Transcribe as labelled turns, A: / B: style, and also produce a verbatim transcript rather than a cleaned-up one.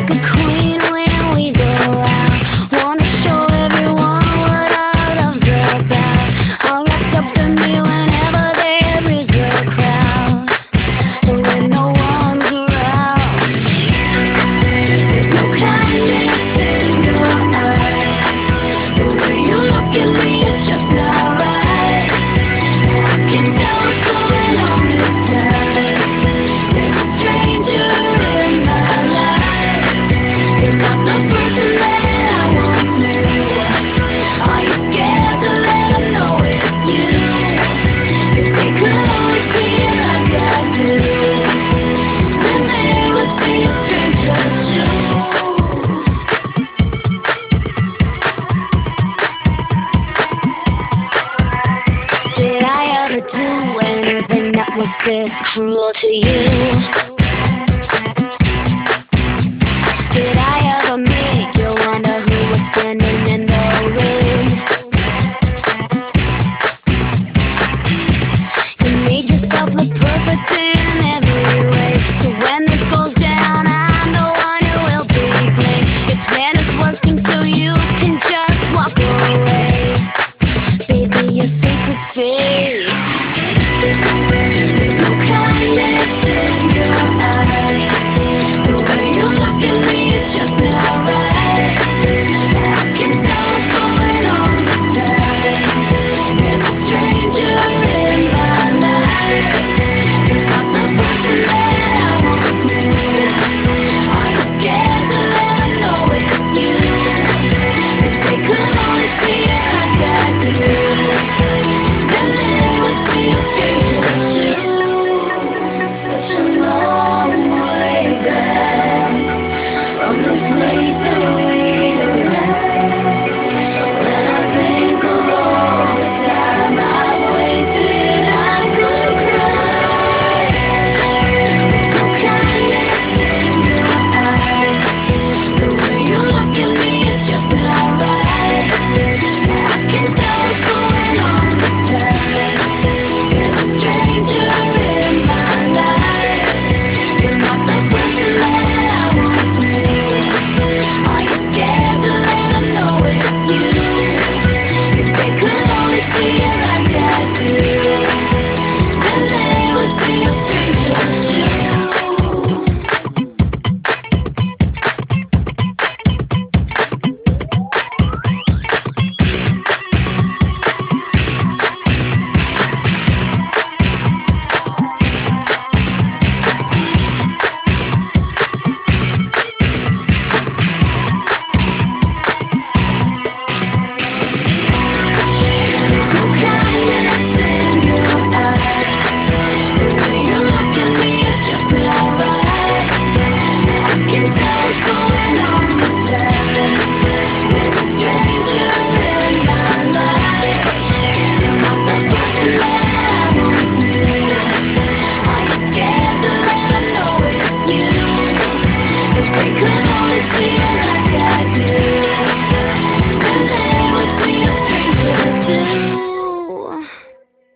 A: like a queen when we go out. Wanna show everyone what our love's about. All wrapped up in me whenever there is a crowd. So when no one's around, there's no kindness in your eyes. The way you look at me is just not right. I can tell what's going on inside. There's a stranger in my life. You're not the person that I once knew. Are you scared to let them know it's you? If they could only see you like I do, then they would see a stranger too. Did I ever do anything that was this cruel to you?